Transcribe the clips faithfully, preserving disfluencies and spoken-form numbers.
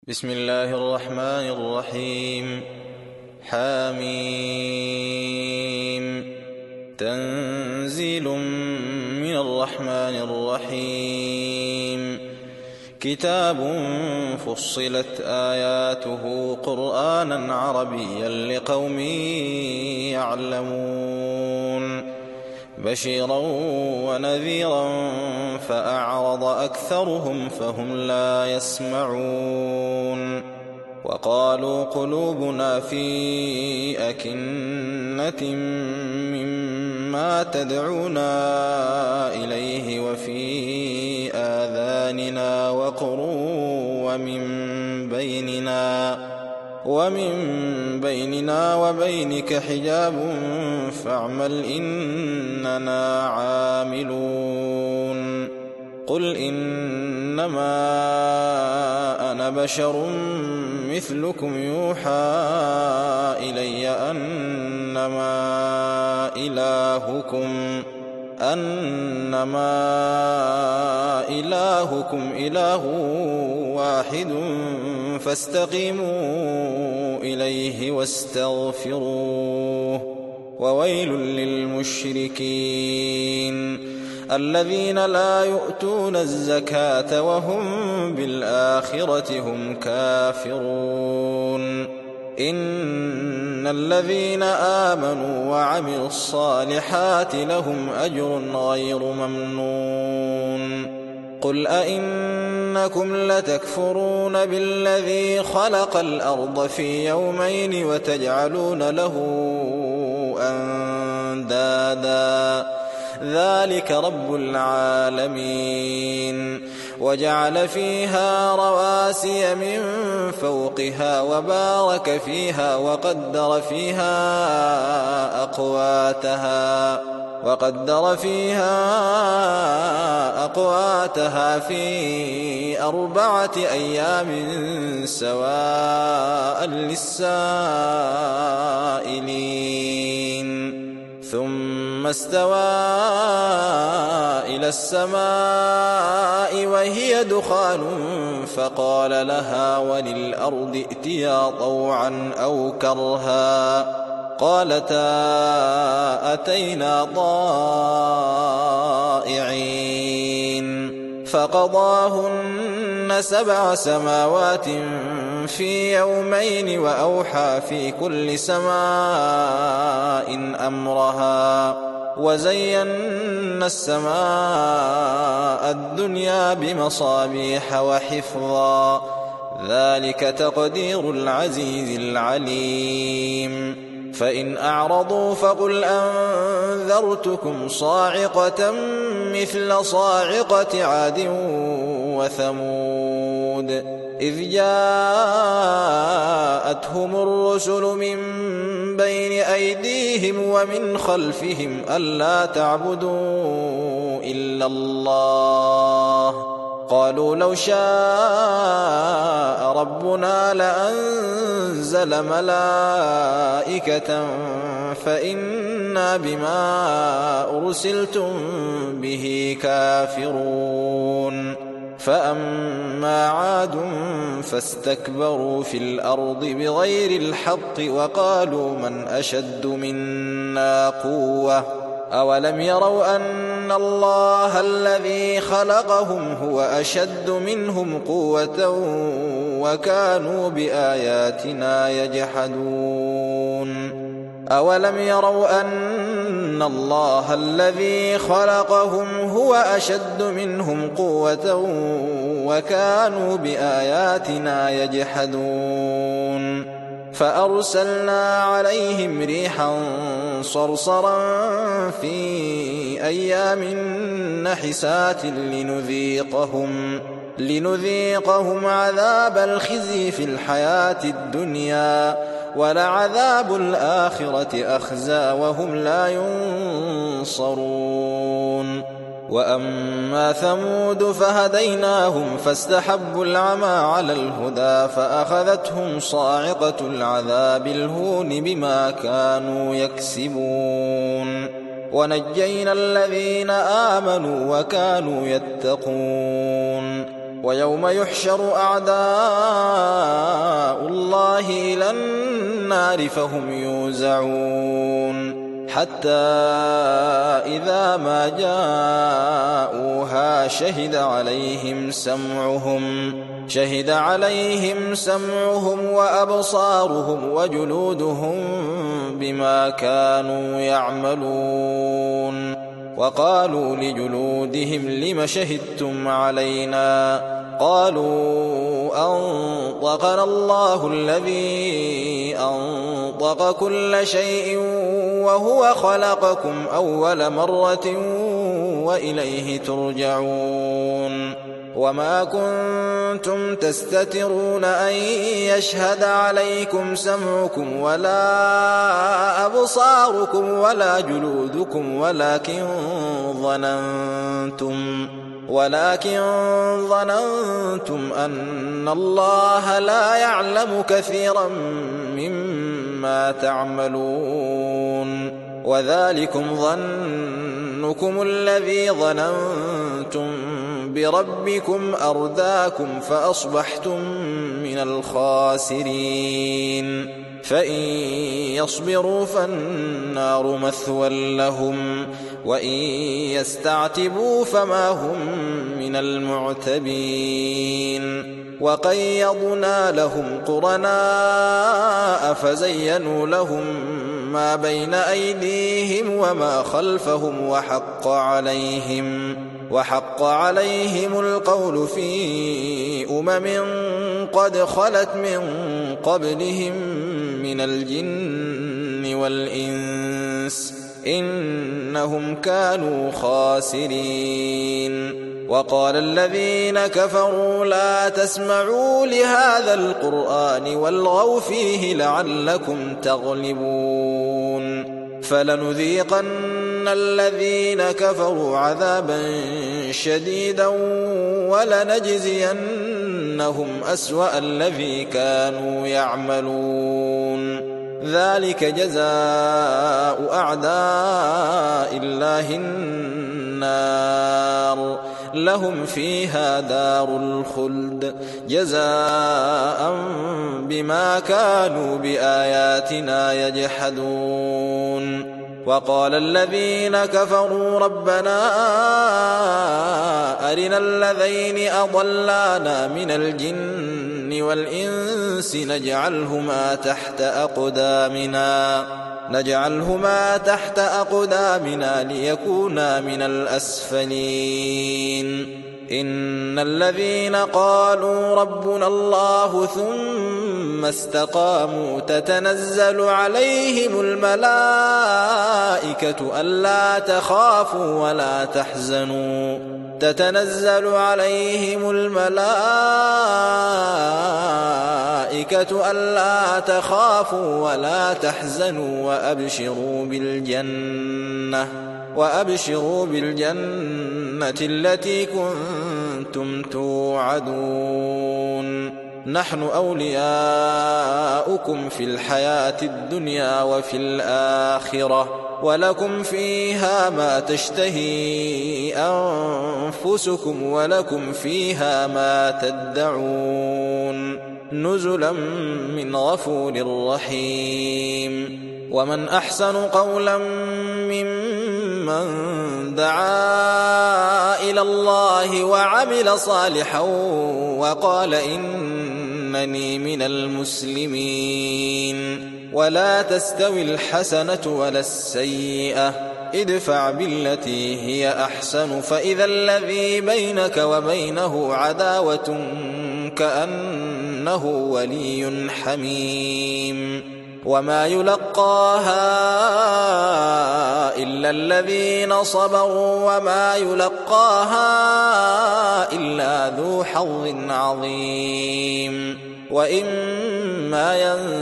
بسم الله الرحمن الرحيم. حاميم. تنزيل من الرحمن الرحيم. كتاب فصلت آياته قرآنا عربيا لقوم يعلمون بشيرا ونذيرا فأعرض أكثرهم فهم لا يسمعون. وقالوا قلوبنا في أكنة مما تدعونا إليه وفي آذاننا وقر ومن بيننا ومن بيننا وبينك حجاب فاعمل إننا عاملون. قل إنما أنا بشر مثلكم يوحى إلي أنما إلهكم أنما إلهكم إله واحد فاستقيموا إليه واستغفروه. وويل للمشركين الذين لا يؤتون الزكاة وهم بالآخرة هم كافرون. إن الذين آمنوا وعملوا الصالحات لهم أجر غير ممنون. قل أئنكم لتكفرون بالذي خلق الأرض في يومين وتجعلون له أندادا ذلك رب العالمين. وجعل فيها رواسي من فوقها وبارك فيها وقدر فيها أقواتها وقدر فيها أقواتها في أربعة أيام سواء للسائلين. ثم استوى إلى السماء وهي دخان فقال لها وللأرض ائتيا طوعا أو كرها قالتا أتينا طائعين. فقضاهن سبع سماوات في يومين وأوحى في كل سماء أمرها وزينا السماء الدنيا بمصابيح وحفظا ذلك تقدير العزيز العليم. فإن أعرضوا فقل أنذرتكم صاعقة مثل صاعقة عاد وثمود إذ جاءتهم الرسل من بين أيديهم ومن خلفهم ألا تعبدوا إلا الله قالوا لو شاء ربنا لأنزل ملائكة فإنا بما أرسلتم به كافرون. فأما عاد فاستكبروا في الأرض بغير الحق وقالوا من أشد منا قوة أولم يروا أن الله الذي خلقهم هو أشد منهم قوة وكانوا بآياتنا يجحدون. أولم يروا أن الله الذي خلقهم هو أشد منهم قوة وكانوا بآياتنا يجحدون. فأرسلنا عليهم ريحا صرصرا في أيام نحسات لنذيقهم لنذيقهم عذاب الخزي في الحياة الدنيا ولعذاب الآخرة أخزى وهم لا ينصرون. وأما ثمود فهديناهم فاستحبوا العمى على الهدى فأخذتهم صاعقة العذاب الهون بما كانوا يكسبون. ونجينا الذين آمنوا وكانوا يتقون. ويوم يحشر أعداء الله إلى النار فهم يوزعون حتى إذا ما جاءوها شهد عليهم سمعهم شهد عليهم سمعهم وأبصارهم وجلودهم بما كانوا يعملون وقالوا لجلودهم لم شهدتم علينا قالوا أنطقنا الله الذي أنطق كل شيء وهو خلقكم أول مرة وإليه ترجعون وما كنتم تستترون أن يشهد عليكم سمعكم ولا أبصاركم ولا جلودكم ولكن ظننتم ولكن ظننتم أن الله لا يعلم كثيرا مما تعملون وذلكم ظنكم الذي ظننتم بربكم أرداكم فأصبحتم من الخاسرين فإن يصبروا فالنار مثوى لهم وإن يستعتبوا فما هم من المعتبين وقيضنا لهم قرناء فزينوا لهم ما بين أيديهم وما خلفهم وحق عليهم وحق عليهم القول في أمم قد خلت من قبلهم من الجن والإنس إنهم كانوا خاسرين وقال الذين كفروا لا تسمعوا لهذا القرآن والغوا فيه لعلكم تغلبون فلنذيقن الذين كفروا عذابا شديدا ولنجزينهم أسوأ الذي كانوا يعملون ذلك جزاء أعداء الله النار لهم فيها دار الخلد جزاء بما كانوا بآياتنا يجحدون وقال الذين كفروا ربنا أرنا الذين أضلانا من الجن والإنس نجعلهما تحت أقدامنا نجعلهما تحت أقدامنا ليكونا من الأسفلين إن الذين قالوا ربنا الله ثم استقاموا تتنزل عليهم الملائكة ألا تخافوا ولا تحزنوا تتنزل عليهم الملائكة ألا تخافوا ولا تحزنوا وأبشروا بالجنة وأبشروا بالجنة التي كنتم توعدون نحن أولياؤكم في الحياة الدنيا وفي الآخرة ولكم فيها ما تشتهي أنفسكم ولكم فيها ما تدعون نزلا من غفور رحيم ومن أحسن قولا ممن دعا إلى الله وعمل صالحا وقال إنني من المسلمين ولا تستوي الحسنة ولا السيئة ادفع بالتي هي أحسن فإذا الذي بينك وبينه عداوة كأنه ولي حميم وما يلقاها إلا الذين صبروا وما يلقاها إلا ذو حظ عظيم وإما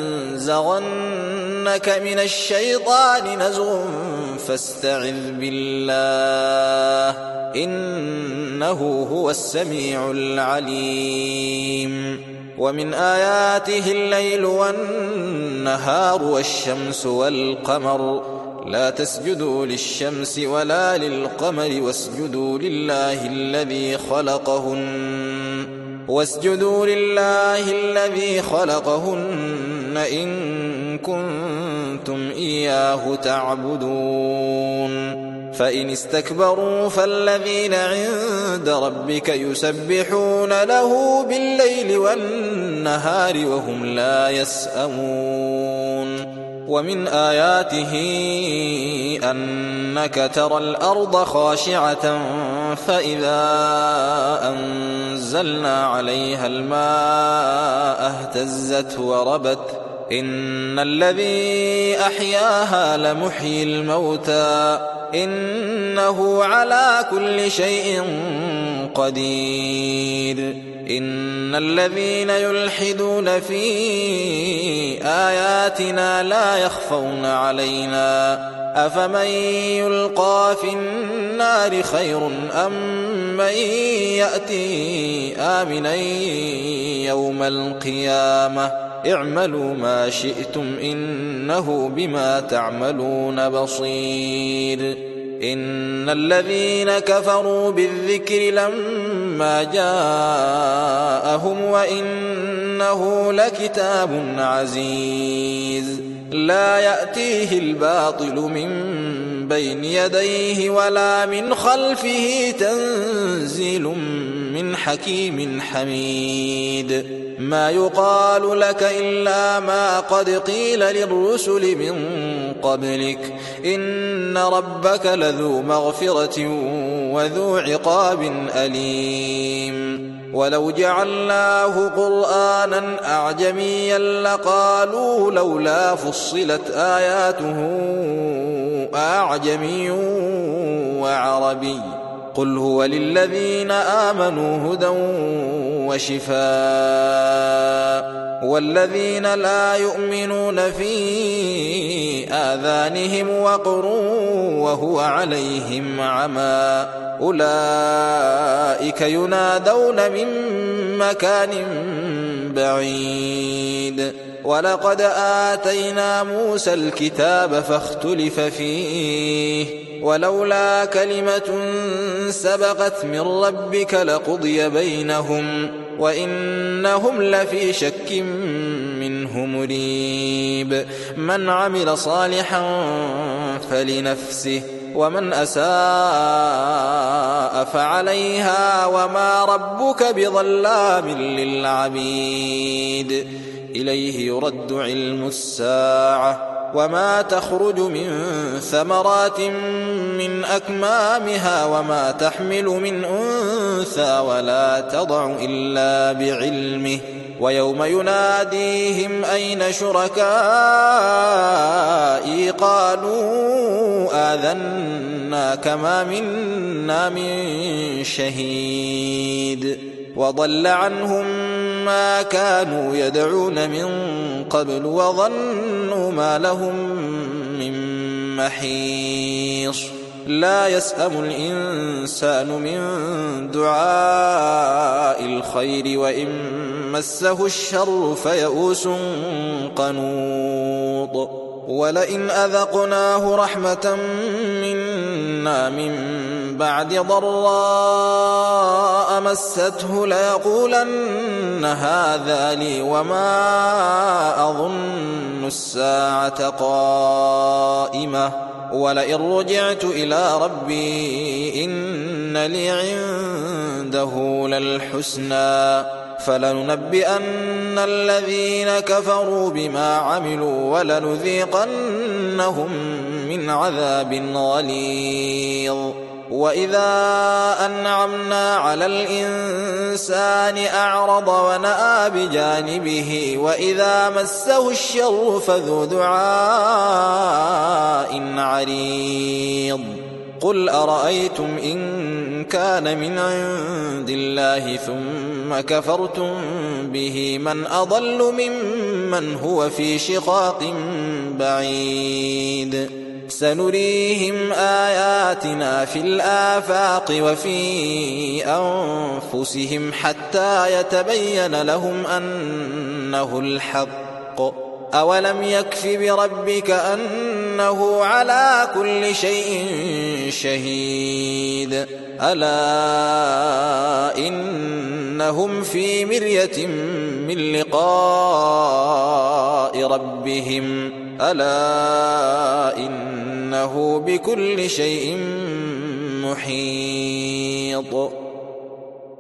ينزغنك من الشيطان نزغ فاستعذ بالله إنه هو السميع العليم ومن آياته الليل والنهار والشمس والقمر لا تسجدوا للشمس ولا للقمر واسجدوا لله الذي خلقهن واسجدوا لله الذي خلقهن إن كنتم إياه تعبدون فإن استكبروا فالذين عند ربك يسبحون له بالليل والنهار وهم لا يسأمون ومن آياته أنك ترى الأرض خاشعة فإذا أنزلنا عليها الماء اهتزت وربت إن الذي أحياها لمحيي الموتى إنه على كل شيء قدير إن الذين يلحدون في آياتنا لا يخفون علينا أفمن يلقى في النار خير أم من يأتي آمنا يوم القيامة اعملوا ما شئتم إنه بما تعملون بصير إن الذين كفروا بالذكر لما جاءهم وإنه لكتاب عزيز لا يأتيه الباطل من بين يديه ولا من خلفه تنزيل من حكيم حميد ما يقال لك إلا ما قد قيل للرسل من قبلك إن ربك لذو مغفرة وذو عقاب أليم ولو جعلناه قرآنا أعجميا لقالوا لولا فصلت آياته أعجمي وعربي قل هو للذين آمنوا هدى وشفاء والذين لا يؤمنون في آذانهم وقر وهو عليهم عمى أولئك ينادون من مكان بعيد ولقد آتينا موسى الكتاب فاختلف فيه ولولا كلمة سبقت من ربك لقضي بينهم وإنهم لفي شك منه مريب من عمل صالحا فلنفسه ومن أساء فعليها وما ربك بظلام للعبيد إليه يرد علم الساعة وما تخرج من ثمرات من أكمامها وما تحمل من أنثى ولا تضع إلا بعلمه ويوم يناديهم أين شركائي قالوا آذناك ما منا من شهيد وضل عنهم ما كانوا يدعون من قبل وظنوا ما لهم من محيص لا يسأم الإنسان من دعاء الخير وإن مسه الشر فيئوس قنوط ولئن أذقناه رحمة منا من بعد ضراء مسته ليقولن هذا لي وما أظن الساعة قائمة ولئن رجعت إلى ربي إن لي عنده للحسنى فلننبئن الذين كفروا بما عملوا ولنذيقنهم من عذاب غليظ وإذا أنعمنا على الإنسان أعرض ونأى بجانبه وإذا مسه الشر فذو دعاء عريض قل أرأيتم إن كان من عند الله ثم كفرتم به من أضل ممن هو في شقاق بعيد سنريهم آياتنا في الآفاق وفي أنفسهم حتى يتبين لهم أنه الحق أولم يكف بربك أنه على كل شيء شهيد ألا إنهم في مرية من لقاء ربهم ألا إنه بكل شيء محيط